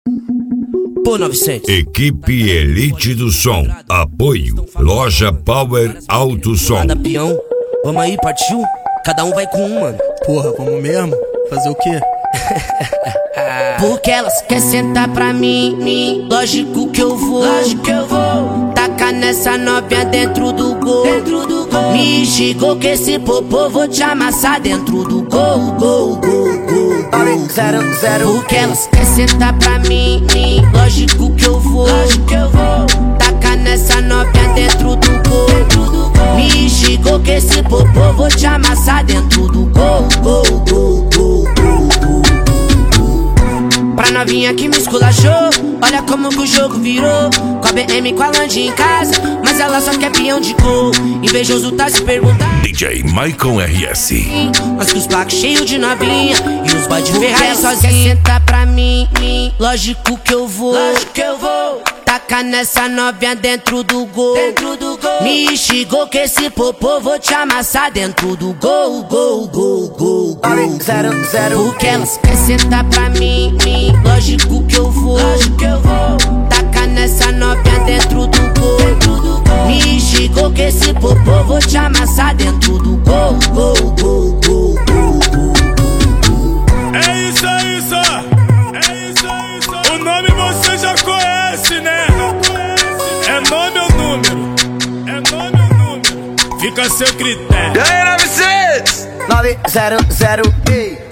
Pô, 900. Equipe Elite do Som. Apoio Loja Power Alto Som. Cada peão. Vamos aí, partiu? Cada um vai com um, mano. Porra, vamos mesmo? Fazer o quê? Porque elas querem sentar pra mim, lógico que eu vou. Tacar nessa novinha dentro do gol. Me chegou que esse popô vou te amassar dentro do gol. Porque elas querem sentar pra mim, lógico que eu vou. Tacar nessa novinha dentro do gol. Me chegou que esse popô vou te amassar dentro do gol. Pra novinha que me esculachou, olha como que o jogo virou. Com a BM, com a Land em casa, mas ela só quer peão de gol. Invejoso tá se perguntando. DJ Maicon RS. Mas que os placos cheios de novinha e os boy de Ferrari sozinha. Senta pra mim, lógico que eu vou. Taca nessa novinha dentro do gol. Me chegou que esse popô vou te amassar dentro do gol. Porque elas querem sentar pra mim, lógico que eu vou. Taca nessa novinha dentro do gol. Me chegou que esse popô vou te amassar dentro do gol. É isso aí, só. O nome você já conhece, né? É nome ou número? Fica a seu critério. E aí, 900? 900, ei.